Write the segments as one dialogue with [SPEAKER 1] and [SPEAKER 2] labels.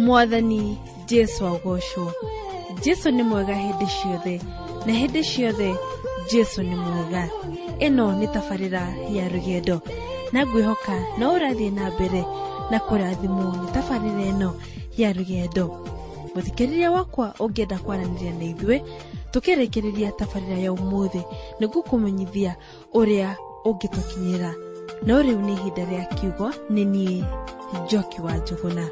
[SPEAKER 1] Mwathani Jesu agocwo. Jesu nĩ mwega hĩndĩ ciothe, na hĩndĩ ciothe Jesu nĩ mwega. Ĩno nĩ tabarĩra ya rũgendo, na ngwĩhoka no ũrathiĩ na mbere na kũrathimwo nĩ tabarĩra ĩno ya rũgendo. Mũthikĩrĩria wakwa ũngĩenda kwaranĩria na ithuĩ, tũkĩrĩkĩrĩria tabarĩra ya ũmũthĩ nĩguo kũmenyithia ũrĩa ũngĩtũkinyĩra. No rĩu nĩ ihinda rĩa kiugo, nĩ niĩ Njoki wa Njũgũna.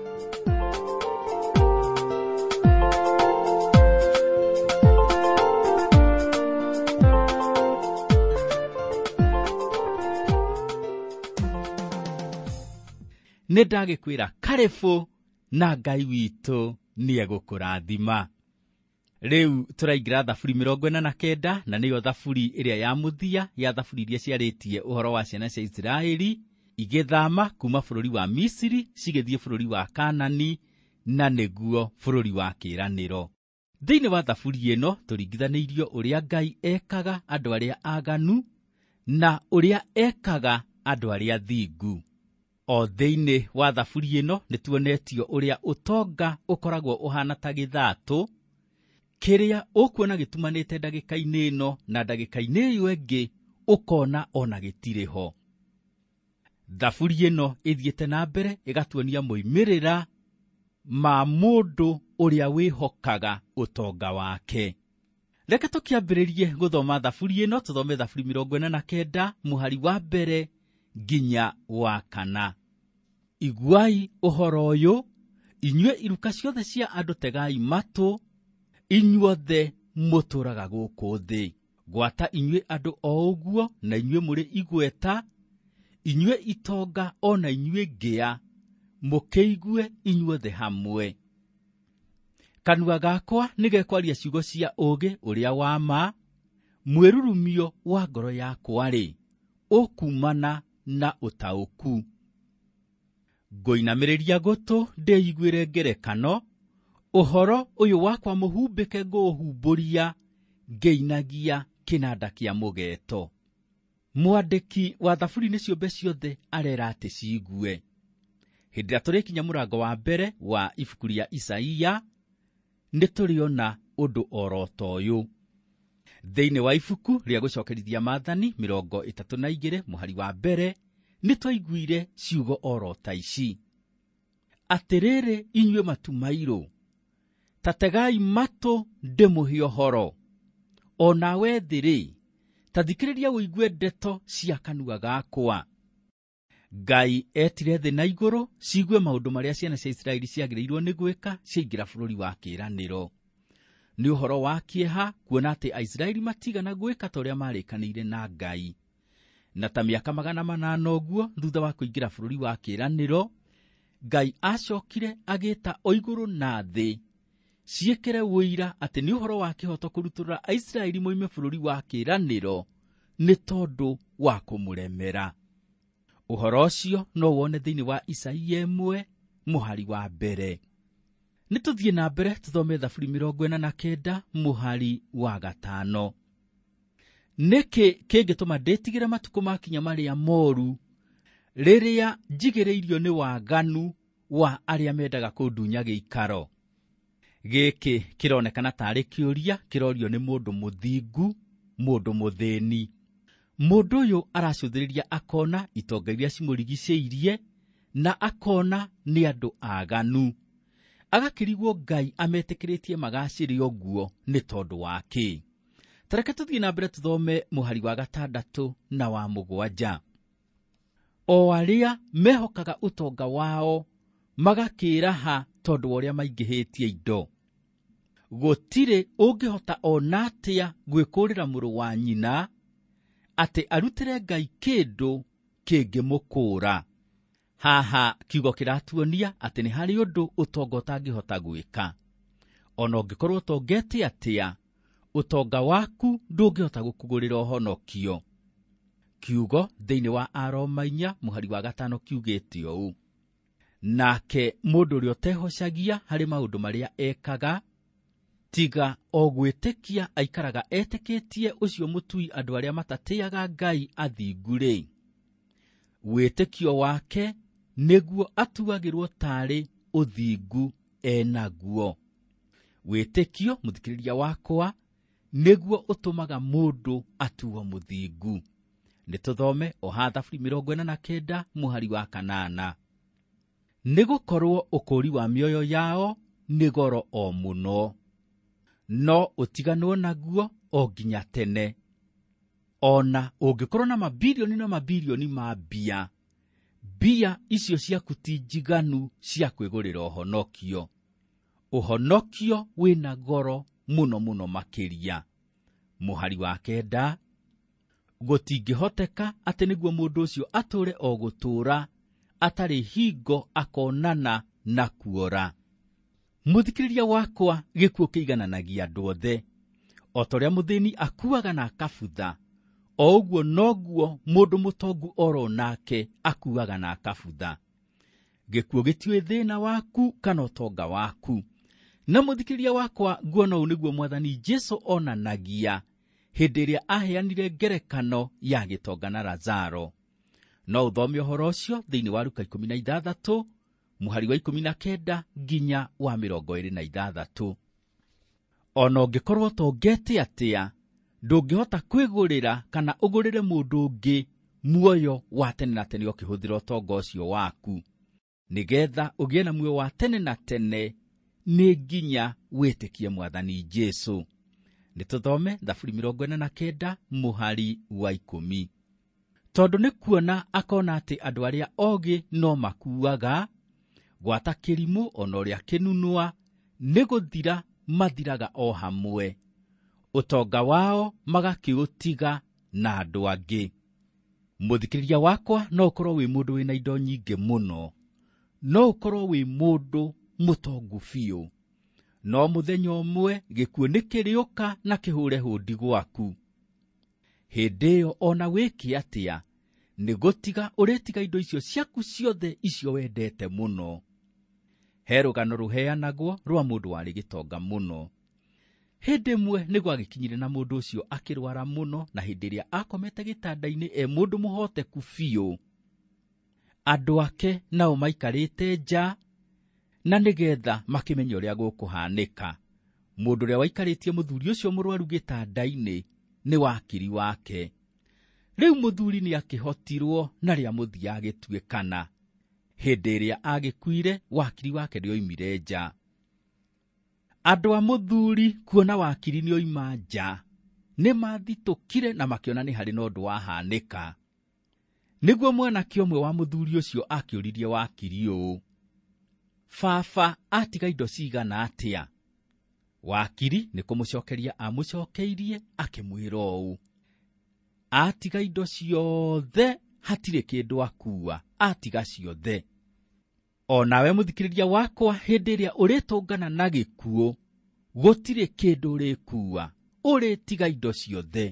[SPEAKER 2] Nĩndagĩkwĩra karĩbũ na Ngai witũ nĩegũkũrathima. Rĩu tũraingĩra thaburi 49 na nĩyo thaburi ĩrĩa ya mũthia ya thaburi iria ciarĩtie ũhoro wa ciana cia Isiraeli igĩthama kuma bũrũri wa Misiri cigĩthiĩ bũrũri wa Kanani, na nĩguo bũrũri wa kĩĩranĩro. Thĩinĩ wa thaburi ĩno tũringithanĩirio ũrĩa Ngai ekaga andũ arĩa aganu na ũrĩa ekaga andũ arĩa thingu. O thĩinĩ wa thaburi ĩno nĩtuonetio ũrĩa ũtonga ũkoragwo ũhana ta gĩthatũ, kĩrĩa ũkuona gĩtumanĩte ndagĩka-inĩ ĩno na ndagĩka-inĩ ĩyo ĩngĩ ũkona ona gĩtirĩ ho. Thaburi ĩno ĩthiĩte na mbere ĩgatuonia moimĩrĩra ma mũndũ ũrĩa wĩhokaga ũtonga wake. Reke tũkĩambĩrĩrie gũthoma thaburi ĩno, tũthome thaburi 49 mũhari wa mbere nginya wa 4. Iguai ũhoro ũyũ, inyuĩ iruka ciothe cia andũ, tegai matũ, inyuothe mũtũũraga gũkũ thĩ. Gwata inyuĩ andũ o ũguo, na inyuĩ mũrĩ igweta, inyuĩ itonga o na inyuĩ ngĩa, mũkĩigue inyuothe hamwe. Kanua gakwa nĩgekwaria ciugo cia ũũgĩ ũrĩa wa ma, mwĩrurumio wa ngoro yakwa-rĩ, ũkumana na ũtaũku. Ngũinamĩrĩria gũtũ ndĩiguĩre ngerekano, ũhoro ũyũ wakwa mũhumbĩke ngũũhumbũria, ngĩinagia kĩnanda kĩa mũgeeto. Mwandĩki wa thaburi-inĩ ciũmbe ciothe arera atĩ ciigue. Hĩndĩ ĩrĩa tũrĩkinya mũrango wa mbere wa ibuku rĩa Isaia, nĩtũrĩona ũndũ oro ta ũyũ. Thĩinĩ wa ibuku rĩa gũcokerithia Maathani 32 mũhari wa mbere nĩtwaiguire ciugo oro ta ici. Atĩrĩrĩ inyuĩ matu mairũ, ta tegai matũ ndĩmũhe ũhoro. O nawe thĩ-rĩ, ta thikĩrĩria ũigue ndeto cia kanua gakwa. Ngai etire thĩ na igũrũ ciigue maũndũ marĩa ciana cia Isiraeli ciagĩrĩirwo nĩ gwĩka ciaingĩra bũrũri wa kĩĩranĩro. Nĩ ũhoro wa kĩeha kuona atĩ Aisiraeli matigana gwĩka ta ũrĩa marĩkanĩire na Ngai. Na ta mĩaka 800 ũguo thutha wa kũingĩra bũrũri wa kĩĩranĩro, Ngai acokire agĩĩta o igũrũ na thĩ ciĩkĩre wũira atĩ nĩ ũhoro wa kĩhoto kũrutũrũra Aisiraeli moime bũrũri wa kĩĩranĩro nĩ tondũ wa kũmũremera. Ũhoro ũcio no wone thĩinĩ wa Isaia 1 mũhari wa mbere. Nĩtũthiĩ na mbere tũthome thaburi 49 mũhari wa 5. Nĩkĩ kĩngĩtũma ndĩtigĩre matukũ makinya marĩa moru, rĩrĩa njigĩrĩirio nĩ waganu wa arĩa mendaga kũndunya gĩikaro? Gĩkĩ kĩronekana tarĩ kĩũria kĩrorio nĩ mũndũ mũthingu, mũndũ mũthĩni. Mũndũ ũyũ aracũthĩrĩria akona itonga iria cimũrigicĩirie na akona nĩ andũ aganu. Agakĩrigwo Ngai ametĩkĩrĩtie magacĩre ũguo nĩ tondũ wa kĩ? Tareke tũthiĩ na mbere tũthome mũhari wa 6 na wa 7. O arĩa mehokaga ũtonga wao magakĩraha tondũ wa ũrĩa maingĩhĩtie indo. Gũtirĩ ũngĩhota ona atĩa gwĩkũrĩra mũrũ wa nyina atĩ arutĩre Ngai kĩndũ kĩngĩmũkũra. Haha kiugo kĩratuonia atĩ nĩ harĩ ũndũ ũtonga ũtangĩhota gwĩka. Ona ũngĩkorwo ũtongete atĩa, ũtonga waku ndũngĩhota gũkũgũrĩra ũhonokio. Kiugo thĩinĩ wa Aroma 4 mũhari wa 5 kiugĩte ũũ: nake mũndũ ũrĩa ũtehocagia harĩ maũndũ marĩa ekaga, tiga o gwĩtĩkia aikaraga etĩkĩtie ũcio mũtui andũ arĩa matatĩaga Ngai athingu-rĩ, wĩtĩkio wake nĩguo atuagĩrwo tarĩ ũthingu enaguo. Wĩtĩkio, mũthikĩrĩria wakwa, nĩguo ũtũmaga mũndũ atuo mũthingu. Nĩtũthome o ha Thaburi 49 mũhari wa 8. Nĩgũkorwo ũkũũri wa mĩoyo yao nĩ goro o mũno, no ũtiganwo naguo o nginya tene. Ona ũngĩkorwo na mabilioni ma mbia, mbia icio ciaku ti njiganu cia kwĩgũrĩra ũhonokio. Ũhonokio wĩna goro mũno mũno makĩria. Mũhari wa 9, gũtingĩhoteka atĩ nĩguo mũndũ ũcio atũũre o gũtũũra atarĩ hingo akonana na kuora. Mũthikĩrĩria wakwa, gĩkuũ kĩigananagia andũ othe. O ta ũrĩa mũthĩni akuaga na akabutha, o ũguo noguo mũndũ mũtongu oro nake akuaga na akabutha. Gĩkuũ gĩtiũĩ thĩna waku kana ũtonga waku. Na mũthikĩrĩria wakwa, nguona ũũ nĩguo Mwathani Jesũ onanagia hĩndĩ ĩrĩa aheanire ngerekano ya gĩtonga na Lazaro. No ũthome ũhoro ũcio thĩinĩ wa Luka 16 mũhari wa 19 nginya wa 26. Ona ũngĩkorwo ũtongete atĩa, ndũngĩhota kwĩgũrĩra kana ũgũrĩre mũndũ ũngĩ muoyo wa tene na tene ũkĩhũthĩra ũtonga ũcio waku. Nĩgetha ũgĩe na muoyo wa tene na tene, nĩ nginya wĩtĩkie Mwathani Jesũ. Nĩtũthome Thaburi 49 mũhari wa 10. Tondũ nĩ kuona akona atĩ andũ arĩa ogĩ no makuaga, gwata kĩrimũ ona ũrĩa kĩnunua, nĩ gũthira mathiraga o hamwe. Ũtonga wao magakĩũtiga na andũ angĩ. Mũthikĩrĩria wakwa, no ũkorwo wĩ mũndũ wĩna indo nyingĩ mũno, no ũkorwo wĩ mũndũ mũtongu biũ, no mũthenya ũmwe gĩkuũ nĩ kĩrĩũka na kĩhũre hũndi gwaku. Hĩndĩ ĩyo ona wĩke atĩa, nĩ gũtiga ũrĩtiga indo icio ciaku ciothe icio wendete mũno. He rũgano rũheanagwo rwa mũndũ warĩ gĩtonga mũno. Hĩndĩ ĩmwe nĩ gwagĩkinyire na mũndũ ũcio akĩrwara mũno, na hĩndĩ ĩrĩa akomete gĩtanda-inĩ mũndũ mũhoteku biũ. Andũ ake nao maikarĩte nja, na nĩgetha makĩmenye ũrĩa gũkũhanĩka. Mũndũ ũrĩa waikarĩtie mũthuri ũcio mũrwaru gĩtanda-inĩ nĩ wakiri wake. Rĩu mũthuri nĩ akĩhotirwo na rĩa mũthia agĩtuĩkana. Hĩndĩ ĩrĩa agĩkuire, wakiri wake nĩoimire nja. Andũ a mũthuri kuona wakiri nĩoima nja, nĩ mathitũkire na makĩona nĩ harĩ na ũndũ wahanĩka. Nĩguo mwanake ũmwe wa mũthuri ũcio akĩũririe wakiri ũũ: "Baba atiga indo cigana atĩa?" Wakiri nĩ kũmũcokeria amũcokeirie akĩmwĩra ũũ: "Atiga indo ciothe, hatirĩ kĩndũ akuua, atiga ciothe." O nawe mũthikĩrĩria wakwa, hĩndĩ ĩrĩa ũrĩtũngana na gĩkuũ, gũtirĩ kĩndũ ũrĩkuua, ũrĩtiga indo ciothe.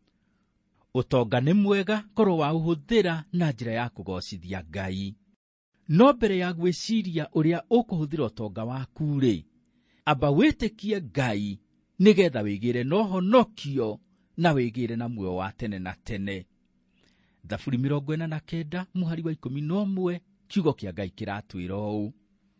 [SPEAKER 2] Ũtonga nĩ mwega korwo wa ũhũthĩra na njĩra ya kũgocithia Ngai. No mbere ya gwĩciria ũrĩa ũkũhũthĩra ũtonga waku-rĩ, amba wĩtĩkie Ngai, nĩgetha wĩgĩre na ũhonokio na wĩgĩre na muoyo wa tene na tene. Thaburi 49 mũhari wa 11, kiugo kĩa Ngai kĩratwĩra ũũ: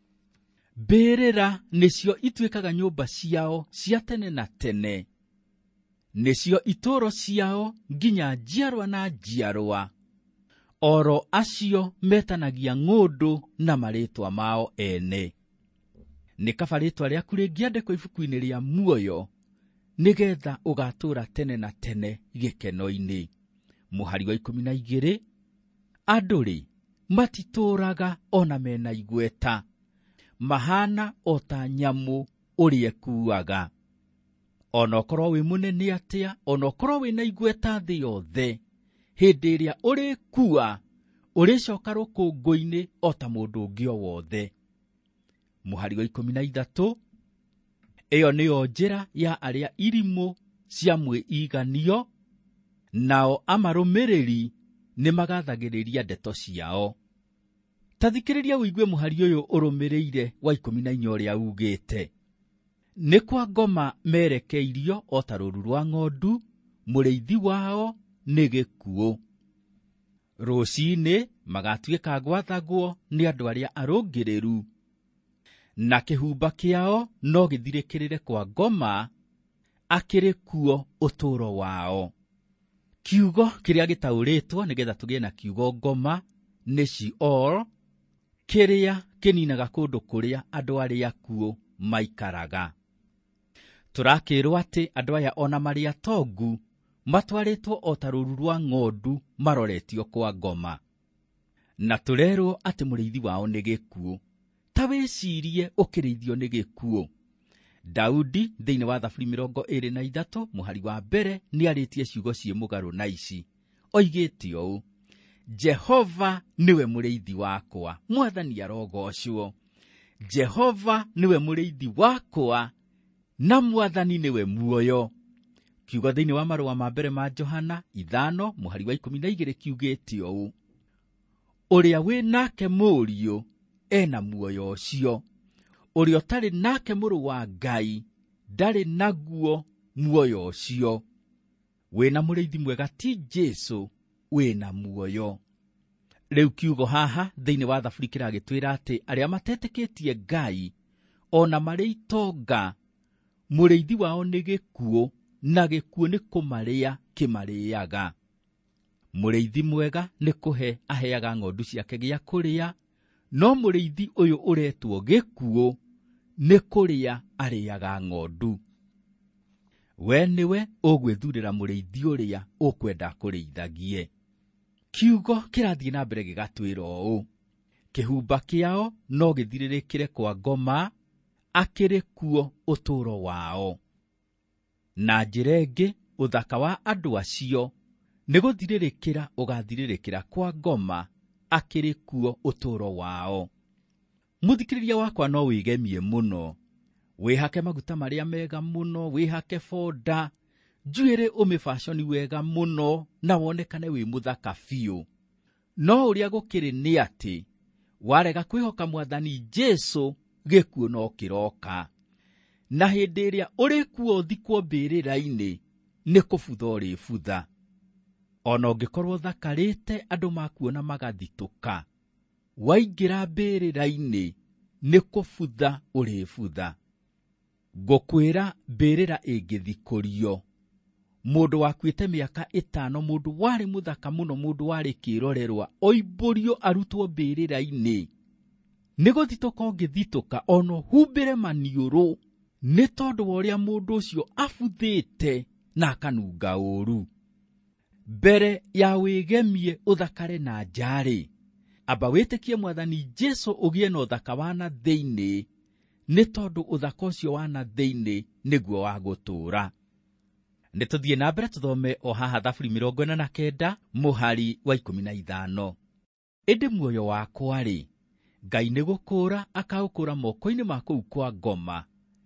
[SPEAKER 2] "Mbĩrĩra nĩcio ituĩkaga nyũmba ciao cia tene na tene, nĩcio itũũro ciao nginya njiarwa na njiarwa. Oro acio metanagia ng'ũndũ na marĩtwa mao ene." Nĩ kaba rĩtwa rĩaku rĩngĩandĩkwo ibuku-inĩ rĩa muoyo, nĩgetha ũgatũũra tene na tene gĩkeno-inĩ. Mũhari wa 12, andũ-rĩ, matitũũraga ona mena igweta, mahana o ta nyamũ ũrĩa ekuaga. Ona ũkorwo wĩ mũnene atĩa, ona ũkorwo wĩna igweta thĩ yothe, hĩndĩ ĩrĩa ũrĩkua, ũrĩcoka rũkũngũ-inĩ o ta mũndũ ũngĩ o wothe. Mũhari wa 13, ĩyo nĩyo njĩra ya arĩa irimũ cia mwĩiganio, nao amarũmĩrĩri nĩ magathagĩrĩria ndeto ciao. Ta thikĩrĩria ũigue mũhari ũyũ ũrũmĩrĩire wa 14 ũrĩa ugĩte: "Nĩ kwa ngoma merekeirio o ta rũũru rwa ng'ondu, mũrĩithi wao nĩ gĩkuũ. Rũciinĩ magatuĩka gwathagwo nĩ andũ arĩa arũngĩrĩru, na kĩhumba kĩao no gĩthirĩkĩrĩre kwa ngoma, akĩrĩ kuo ũtũũro wao. Kiugo kĩrĩa gĩtaũrĩtwo nĩgetha tũgĩe na kiugo ngoma nĩ Sheol, kĩrĩa kĩninaga kũndũ kũrĩa andũ arĩa akuũ maikaraga. Tũrakĩrwo atĩ andũ aya ona marĩ atongu matwarĩtwo o ta rũũru rwa ng'ondu maroretio kwa ngoma. Na tũrerwo atĩ mũrĩithi wao nĩ gĩkuũ. Ta wĩciirie ũkĩrĩithio nĩ gĩkuũ. Daudi thĩinĩ wa Thaburi 23 mũhari wa mbere nĩ arĩtie ciugo ciĩ mũgarũ na ici. Oigĩte ũũ: Jehova nĩwe mũrĩithi wakwa, Mwathani arogocwo. Jehova nĩwe mũrĩithi wakwa, na Mwathani nĩwe muoyo. Kiugo thĩinĩ wa marũa ma mbere ma Johana 5 mũhari wa 12 kiugĩte ũũ: Ũrĩa wĩ nake mũriũ ena muoyo ũcio. Ũrĩa ũtarĩ nake mũrũ wa Ngai ndarĩ naguo muoyo ũcio. Wĩna mũrĩithi mwega ti Jesũ, wĩna muoyo. Rĩu kiugo haha thĩinĩ wa Thaburi kĩragĩtwĩra atĩ arĩa matetĩkĩtie Ngai ona marĩ itonga, mũrĩithi wao nĩ gĩkuũ, na gĩkuũ nĩ kũmarĩa kĩmarĩaga. Mũrĩithi mwega nĩ kũhe aheaga ng'ondu ciake gĩa kũrĩa, no mũrĩithi ũyũ ũretwo gĩkuũ nĩ kũrĩa arĩaga ng'ondu. We nĩwe ũgwĩthurĩra mũrĩithi ũrĩa ũkwenda kũrĩithagie. Kiugo kĩrathiĩ na mbere gĩgatwĩra ũũ: Kĩhumba kĩao no gĩthirĩrĩkĩre kwa ngoma, akĩrĩ kuo ũtũũro wao. Na njĩra ĩngĩ, ũthaka wa andũ acio nĩ gũthirĩrĩkĩra ũgathirĩrĩkĩra kwa ngoma, akĩrĩ kuo ũtũũro wao. Mũthikĩrĩria wakwa no wĩgemie mũno, wĩhake maguta marĩa mega mũno, wĩhake fonda, njuĩrĩ ũmĩbaconi wega mũno, na wonekane wĩ mũthaka biũ. No ũrĩa gũkĩrĩ nĩ atĩ, warega kwĩhoka Mwathani Jesũ, gĩkuũ no kĩroka. Na hĩndĩ ĩrĩa ũrĩkuo thikwo mbĩrĩra-inĩ, nĩ kũbutha ũrĩbutha. Ona ũngĩkorwo thakarĩte andũ makuona magathitũka, waingĩra mbĩrĩra-inĩ, nĩ kũbutha ũrĩbutha. Ngũkwĩra mbĩrĩra ĩngĩthikũrio, mũndũ wakuĩte mĩaka 5, mũndũ warĩ mũthaka mũno, mũndũ warĩ kĩrorerwa, oimbũrio arutwo mbĩrĩra-inĩ, nĩ gũthitũka ũngĩthitũka ona humbĩre maniũrũ, nĩ tondũ wa ũrĩa mũndũ ũcio abuthĩte na akanunga ũũru. Mbere ya wĩgemie ũthakare na njarĩ, amba wĩtĩkie Mwathani Jesũ ũgĩe na ũthaka wa na thĩinĩ, nĩ tondũ ũthaka ũcio wa na thĩinĩ nĩguo wa gũtũũra. Nĩtũthiĩ na mbere tũthome o haha Thaburi 49 mũhari wa 15. Ĩndĩ muoyo wakwa-rĩ, Ngai nĩ gũkũũra akaũkũũra moko-inĩ ma kũu kwa ngoma,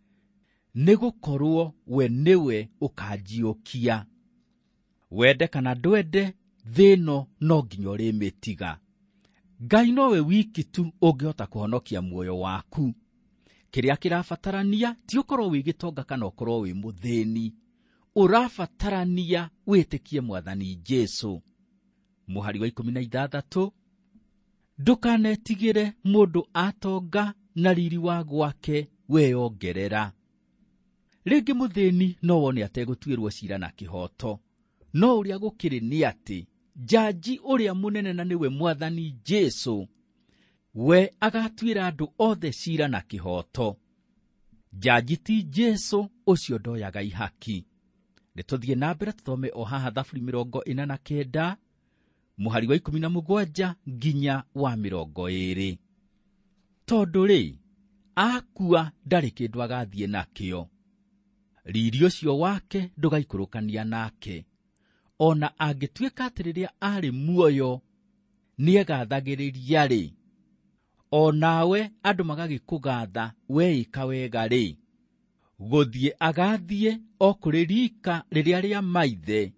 [SPEAKER 2] nĩ gũkorwo we nĩwe ũkanjiũkia. Wende kana ndwende, thĩ ĩno no nginya ũrĩmĩtiga. Ngai nowe wiki tu ũngĩhota kũhonokia muoyo waku. Kĩrĩa kĩrabatarania ti ũkorwo wĩ gĩtonga kana ũkorwo wĩ mũthĩni. Ũrabatarania wĩtĩkie Mwathani Jesũ. Mũhari wa 16, ndũkanetigĩre mũndũ atonga na riri wa gwake weyongerera. Rĩngĩ mũthĩni no wone ategũtuĩrwo ciira na kĩhoto, no ũrĩa gũkĩrĩ nĩ atĩ njanji ũrĩa mũnene na nĩwe Mwathani Jesũ, we agatuĩra andũ othe ciira na kĩhoto. Njanji ti Jesũ, ũcio ndoyaga ihaki. Nĩtũthiĩ na mbere tũthome o haha Thaburi 49 mũhari wa 17 nginya wa 20. Tondũ-rĩ, akua ndarĩ kĩndũ agathiĩ nakĩo, riri ũcio wake ndũgaikũrũkania nake. Ona angĩtuĩka atĩ rĩrĩa arĩ muoyo nĩegathagĩrĩria-rĩ, o nawe andũ magagĩkũgatha weĩka wega-rĩ, gũthiĩ agathiĩ o kũrĩ rika rĩrĩa rĩa maithe,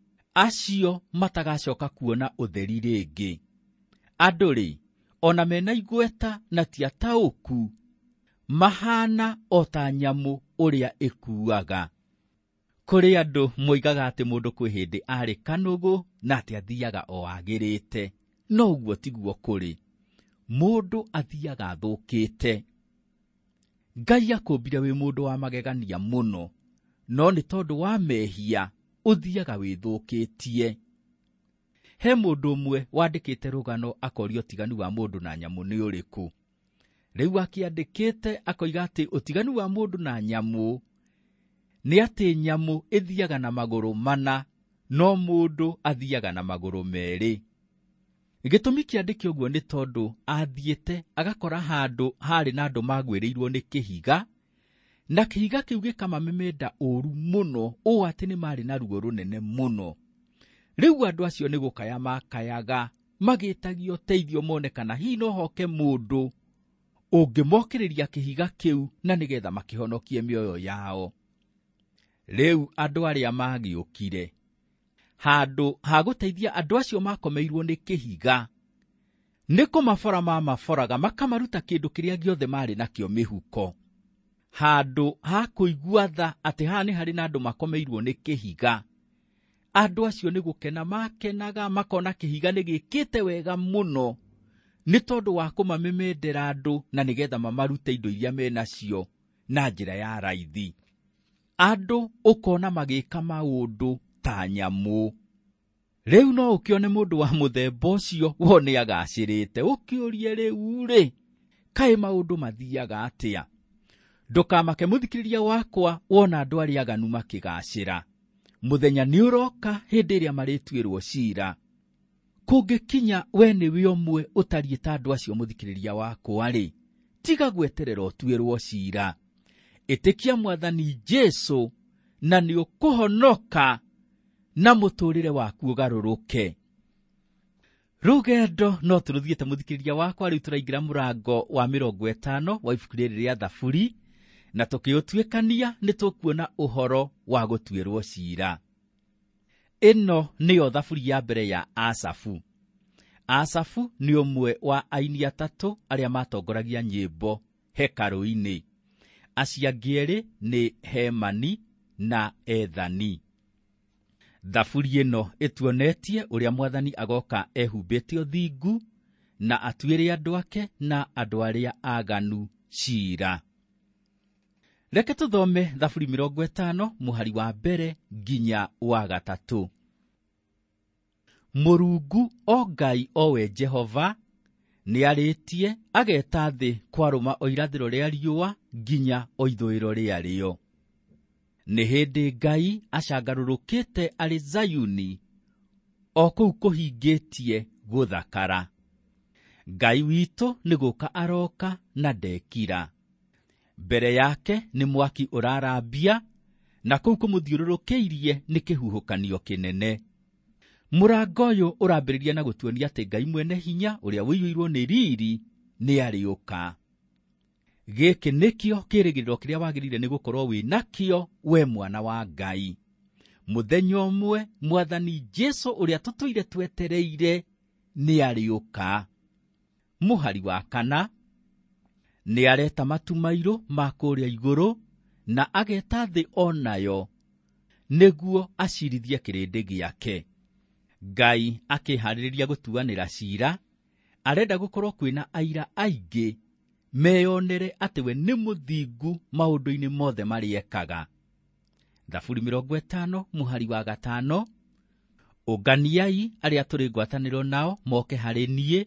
[SPEAKER 2] acio matagacoka kuona ũtheri rĩngĩ. Andũ-rĩ, ona mena igweta na ti ataũku, mahana o ta nyamũ ũrĩa ĩkuaga. Kũrĩ andũ moigaga atĩ mũndũ kwĩ hĩndĩ arĩ kanũgũ na atĩ athiaga o agĩrĩte. No ũguo tiguo kũrĩ. Mũndũ athiaga athũkĩte. Ngai akũmbire wĩ mũndũ wa magegania mũno, no nĩ tondũ wa mehia ũthiaga wĩthũkĩtie. He mũndũ ũmwe wandĩkĩte rũgano akoria ũtiganu wa mũndũ na nyamũ nĩ ũrĩkũ. Rĩu akĩandĩkĩte akoiga atĩ ũtiganu wa mũndũ na nyamũ nĩ atĩ nyamũ ĩthiaga na magũrũ mana, no mũndũ athiaga na magũrũ merĩ. Gĩtũmi kĩandĩke ũguo nĩ tondũ athiĩte agakora handũ harĩ na andũ magwĩrĩirwo nĩ kĩhiga, na kĩhiga kĩu gĩkamamemenda ũru mũno, ũũ atĩ nĩ marĩ na ruo rũnene mũno. Rĩu andũ acio nĩ gũkaya makayaga, magĩtagia ũteithio mone kana hihi no hoke mũndũ ũngĩmokĩrĩria kĩhiga kĩu na nĩgetha makĩhonokie mĩoyo yao. Rĩu andũ arĩa magĩũkire, handũ ha gũteithia andũ acio makomeirwo nĩ kĩhiga, nĩ kũmabora maforaga makamaruta kĩndũ kĩrĩa gĩothe marĩ nakĩo mĩhuko. Handũ ha kũigua tha atĩ haha nĩ harĩ na andũ makomeirwo nĩ kĩhiga, andũ acio nĩ gũkena makenaga, makona kĩhiga nĩ gĩkĩte wega mũno nĩ tondũ wa kũmamemendera andũ na nĩgetha mamarute indo iria menacio na njĩra ya raithi. Andũ ũkona magĩka maũndũ ta nyamũ. Rĩu no ũkĩone mũndũ wa mũthemba ũcio wone agacĩrĩte, ũkĩũrie rĩu-rĩ, kaĩ maũndũ mathiaga atĩa? Ndũkamake mũthikĩrĩria wakwa wona andũ arĩa aganu makĩgacĩra. Mũthenya nĩ ũroka hĩndĩ ĩrĩa marĩtuĩrwo ciira. Kũngĩkinya we nĩwe ũmwe ũtariĩ ta andũ acio mũthikĩrĩria wakwa-rĩ, tiga gweterera ũtuĩrwo ciira. Ĩtĩkia Mwathani Jesũ na nĩ ũkũhonoka na mũtũrĩre waku ũgarũrũke. Rũgendo no tũrũthiĩte mũthikĩrĩria wakwa, rĩu tũraingĩra mũrango wa 50 wa ibuku rĩrĩ rĩa Thaburi, na tũkĩũtuĩkania nĩ tũkuona ũhoro wa gũtuĩrwo ciira. Ĩno nĩyo Thaburi ya mbere ya Asafu. Asafu nĩ ũmwe wa aini atatũ arĩa matongoragia nyĩmbo hekarũ-inĩ. Acio angĩ erĩ nĩ Hemani na Ethani. Thaburi ĩno ĩtuonetie ũrĩa Mwathani agoka ehumbĩte ũthingu na atuĩre andũ ake na andũ arĩa aganu ciira. Reke tũthome Thaburi 50 mũhari wa mbere nginya wa 3. Mũrungu o Ngai o we Jehova nĩ arĩtie ageta thĩ kwarũma o irathĩro rĩa riũa nginya o ithũĩro rĩarĩo. Nĩ hĩndĩ Ngai acangarũrũkĩte arĩ Zayuni, o kũu kũhingĩtie gũthakara. Ngai witũ nĩ gũka aroka na ndekira. Mbere yake nĩ mwaki ũrarambia, na kũu kũmũthiũrũrũkĩirie nĩ kĩhuhũkanio kĩnene. Mũrango ũyũ ũrambĩrĩria na gũtuonia atĩ Ngai mwene hinya ũrĩa wĩiyũirwo nĩ riri nĩ arĩũka. Gĩkĩ nĩkĩo kĩĩrĩgĩrĩro kĩrĩa wagĩrĩire nĩ gũkorwo wĩ nakĩo we mwana wa Ngai. Mũthenya ũmwe Mwathani Jesũ ũrĩa tũtũire twetereire nĩ arĩũka. Mũhari wa 4, nĩ areta matu mairũ ma kũrĩa igũrũ na ageta thĩ onayo nĩguo acirithie kĩrĩndĩ gĩake. Ngai akĩharĩrĩria gũtuanĩra ciira, arenda gũkorwo kwĩna aira aingĩ meyonere atĩ we nĩ mũthingu maũndũ-inĩ mothe marĩekaga. Thaburi 50 mũhari wa 5, ũnganiai arĩa tũrĩ ngwatanĩro nao moke harĩ niĩ,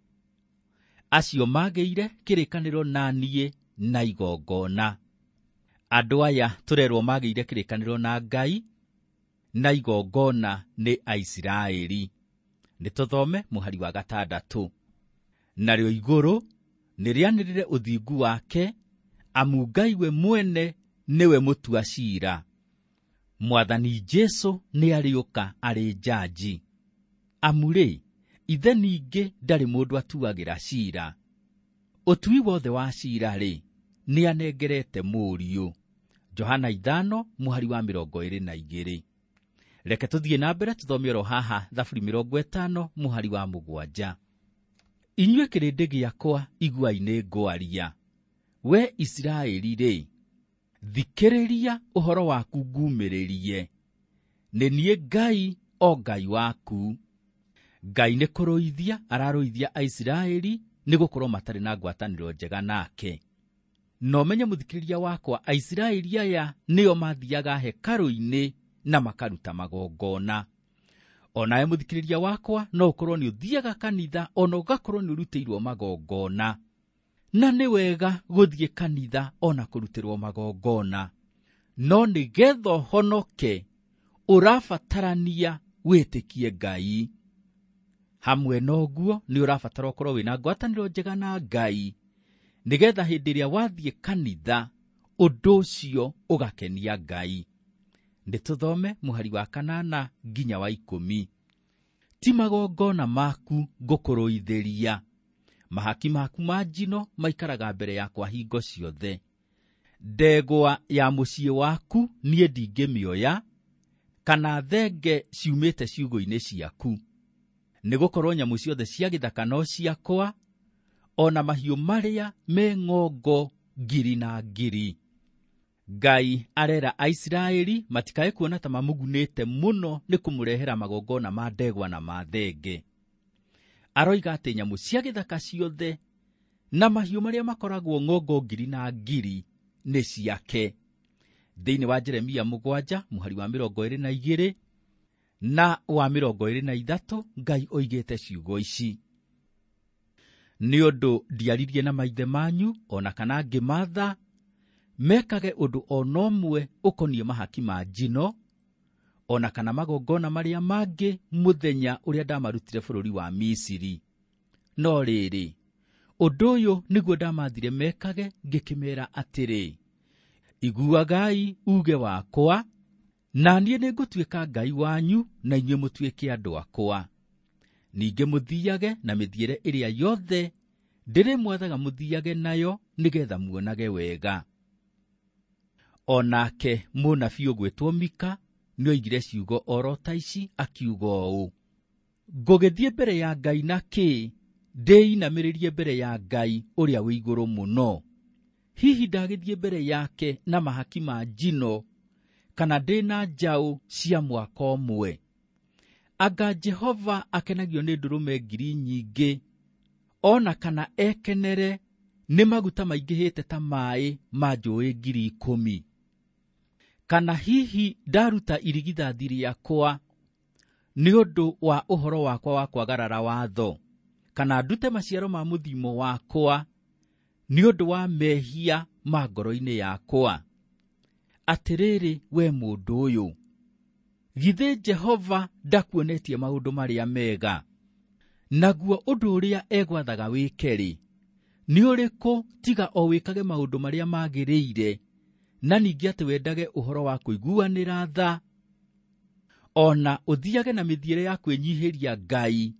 [SPEAKER 2] acio magĩire kĩrĩkanĩro na niĩ na igongona. Andũ aya tũrerwo magĩire kĩrĩkanĩro na Ngai na igongona nĩ Aisiraeli. Nĩtũthome mũhari wa 6. Narĩo igũrũ nĩrĩanĩrĩre ũthingu wake, amu Ngai we mwene nĩwe mũtua ciira. Mwathani Jesũ nĩ arĩũka arĩ njanji. Amu-rĩ, ithe ningĩ ndarĩ mũndũ atuagĩra ciira. Ũtui wothe wa ciira-rĩ, nĩ anengerete Mũriũ. Johana 5 mũhari wa 22. Reke tũthiĩ na mbere tũthome oro haha Thaburi 50 mũhari wa 7. Inyuĩ kĩrĩndĩ gĩakwa iguai nĩ ngwaria. We Isiraeli-rĩ, thikĩrĩria ũhoro waku ngumĩrĩrie. Nĩ niĩ Ngai, o Ngai waku. Ngai nĩ kũrũithia ararũithia Aisiraeli, nĩ gũkorwo matarĩ na ngwatanĩro njega nake. No menye mũthikĩrĩria wakwa, Aisiraeli aya nĩo mathiaga hekarũ-inĩ na makaruta magongona. Onawe mũthikĩrĩria wakwa, no ũkorwo nĩ ũthiaga kanitha, ona ũgakorwo nĩ ũrutĩirwo magongona. Na nĩ wega gũthiĩ kanitha ona kũrutĩrwo magongona. No nĩgetha ũhonoke, ũrabatarania wĩtĩkie Ngai. Hamwe noguo nĩ ũrabatara ũkorwo wĩna ngwatanĩro njega na Ngai, nĩgetha hĩndĩ ĩrĩa wathiĩ kanitha, ũndũ ũcio ũgakenia Ngai. Nĩtũthome mũhari wa 8 nginya wa 10. Ti magongona maku ngũkũrũithĩria, mahaki maku ma njino maikaraga mbere yakwa hingo ciothe. Ndegwa ya mũciĩ waku niĩ ndingĩmĩoya, kana thenge ciumĩte ciugo-inĩ ciaku. Nĩgũkorwo nyamũ ciothe cia gĩthaka no ciakwa, ona mahiũ marĩa me ng'ongo ngiri na ngiri. Ngai arera Aisiraeli matikae kuona ta mamugunĩte mũno nĩ kũmũrehera magongona ma ndegwa na ma thenge. Aroiga atĩ nyamũ cia gĩthaka ciothe na mahiũ marĩa makoragwo ng'ongo ngiri na ngiri nĩ ciake. Thĩinĩ wa Jeremia 7 mũhari wa 22 na wa 23, Ngai oigĩte ciugo ici: nĩ ũndũ ndiaririe na maithe manyu, ona kana ngĩmatha mekage ũndũ ona ũmwe ũkoniĩ mahaki ma njino, ona kana magongona marĩa mangĩ mũthenya ũrĩa ndamarutire bũrũri wa Misiri. No rĩrĩ, ũndũ ũyũ nĩguo ndamathire mekage, ngĩkĩmera atĩrĩ: iguagai uge wakwa, na niĩ nĩngũtuĩka Ngai wanyu, na inyuĩ mũtuĩke andũ akwa. Ningĩ mũthiage na mĩthiĩre ĩrĩa yothe ndĩrĩmwathaga mũthiage nayo, nĩgetha muonage wega. Onake mũnabii ũgwĩtwo Mika nĩoigire ciugo oro ta ici, akiuga ũũ: ngũgĩthiĩ mbere ya Ngai na kĩ, ndĩinamĩrĩrie mbere ya Ngai ũrĩa wĩ igũrũ mũno. Hihi ndagĩthiĩ mbere yake na mahaki ma njino, kana ndĩ na njaũ cia mwaka ũmwe? Anga Jehova akenagio nĩ ndũrũme ngiri nyingĩ, ona kana ekenere nĩ maguta maingĩhĩte ta maaĩ ma njũĩ ngiri 10? Kana hihi ndaruta irigithathi rĩakwa nĩ ũndũ wa ũhoro wakwa wa kwagarara watho, kana ndute maciaro ma mũthimo wakwa nĩ ũndũ wa mehia ma ngoro-inĩ yakwa? Atĩrĩrĩ, we mũndũ ũyũ, githĩ Jehova ndakuonetie maũndũ marĩa mega? Naguo ũndũ ũrĩa egwathaga wĩke-rĩ, nĩ ũrĩkũ tiga o wĩkage maũndũ marĩa magĩrĩire, na ningĩ atĩ wendage ũhoro wa kũiguanĩra tha, ona ũthiage na mĩthiĩre ya kwĩnyihĩria Ngai,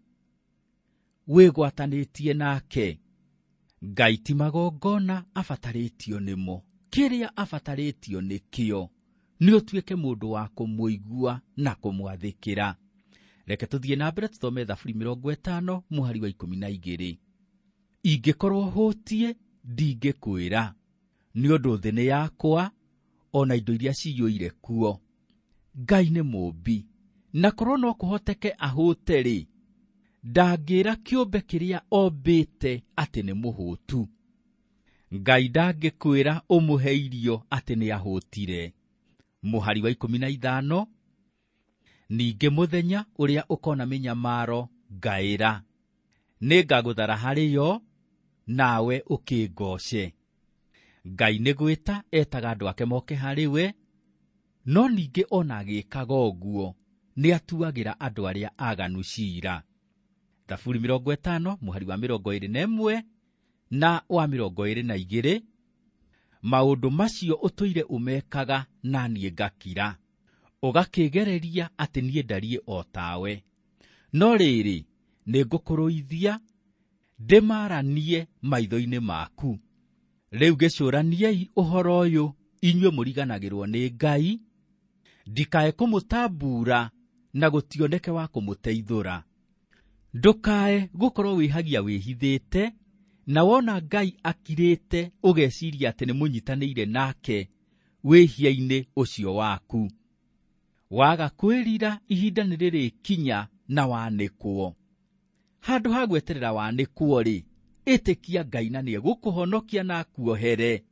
[SPEAKER 2] wĩgwatanĩtie nake. Ngai ti magongona abatarĩtio nĩmo, kĩrĩa abatarĩtio nĩkĩo nĩ ũtuĩke mũndũ wa kũmũigua na kũmwathĩkĩra. Reke tũthiĩ na mbere tũthome Thaburi 50 mũhari wa 12. Ingĩkorwo hũtiĩ ndingĩkwĩra, nĩ ũndũ thĩ nĩ yakwa, ona indo iria ciyũire kuo. Ngai nĩ mũmbi, na korwo no kũhoteke ahũte-rĩ, ndangĩra kĩũmbe kĩrĩa ombĩte atĩ nĩ mũhũtu. Ngai ndangĩkwĩra ũmũhe irio atĩ nĩ ahũtire. Mũhari wa 15, ningĩ mũthenya ũrĩa ũkona mĩnyamaro ngaĩra, nĩngagũthara harĩ yo, nawe ũkĩngoce. Ngai nĩ gwĩta etaga andũ ake moke harĩ we, no ningĩ ona agĩkaga ũguo nĩ atuagĩra andũ arĩa aganu ciira. Thaburi 50 mũhari wa 21 na wa 22. Maũndũ macio ũtũire ũmekaga, na niĩ ngakira, ũgakĩgereria atĩ niĩ ndariĩ o tawe. No rĩrĩ, nĩngũkũrũithia ndĩmaranie maitho-inĩ maku. Rĩu gĩcũraniei ũhoro ũyũ, inyuĩ mũriganagĩrwo nĩ Ngai, ndikae kũmũtambuura na gũtioneke wa kũmũteithũra. Ndũkae gũkorwo wĩhagia wĩhithĩte, na wona Ngai akirĩte ũgeciria atĩ nĩ mũnyitanĩire nake wĩhia-inĩ ũcio waku. Waga kwĩrira ihinda nĩ rĩrĩkinya na wanĩkwo. Handũ ha gweterera wanĩkwo-rĩ, ĩtĩkia Ngai na nĩegũkũhonokia na akuohere.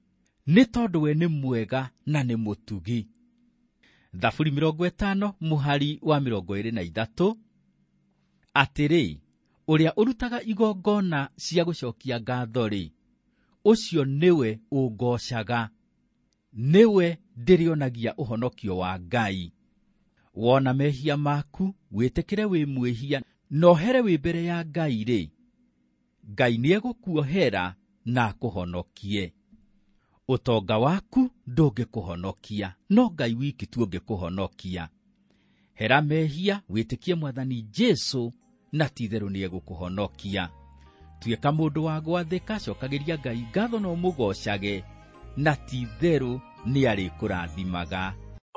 [SPEAKER 2] nĩ tondũ we nĩ mwega na nĩ mũtugi. Thaburi 50 mũhari wa 23. Atĩrĩ, ũrĩa ũrutaga igongona cia gũcokia ngatho-rĩ, ũcio nĩwe ũngocaga. Nĩwe ndĩrĩonagia ũhonokio wa Ngai. Wona mehia maku, wĩtĩkĩre wĩ mwĩhia, nohere wĩ mbere ya Ngai-rĩ, Ngai nĩegũkuohera na akũhonokie. Ũtonga waku ndũngĩkũhonokia, no Ngai wiki tu ũngĩkũhonokia. Hera mehia, wĩtĩkie Mwathani Jesũ, na ti-itherũ nĩegũkũhonokia. Tuĩka mũndũ wa gwathĩka, cokagĩria Ngai ngatho na ũmũgocage, na ti-itherũ nĩarĩkũrathimaga.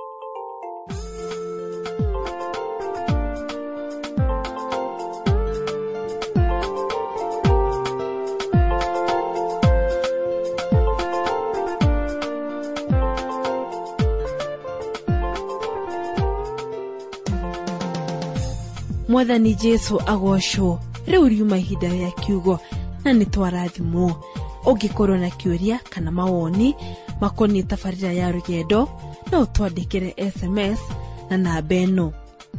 [SPEAKER 1] Mwathani Jesũ agocwo. Rĩu riuma ihinda rĩa kiugo na nĩ twarathimwo. Ũngĩkorwo na kĩũria kana mawoni makoniĩ tabarĩra ya rũgendo, no twandĩkĩre SMS na namba ĩno: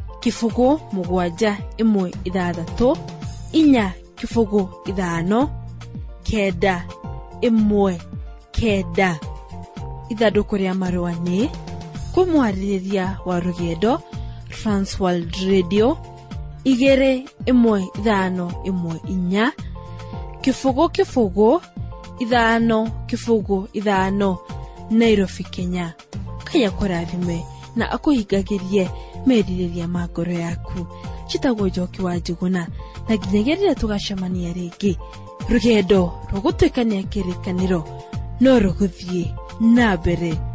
[SPEAKER 1] 0716 415 919. Ithandũkũ rĩa marũa nĩ Mũmwarĩrĩria wa rũgendo, Transworld Radio 21514 505 Nairobi, Kenya. Ngai akũrathime na akũhingagĩrie merirĩria ma ngoro yaku. Njĩtagwo Njoki wa Njuguna, na nginyagia rĩrĩa tũgacemania rĩngĩ, rũgendo rũgũtuĩkania kĩrĩkanĩro no rũgũthiĩ na mbere.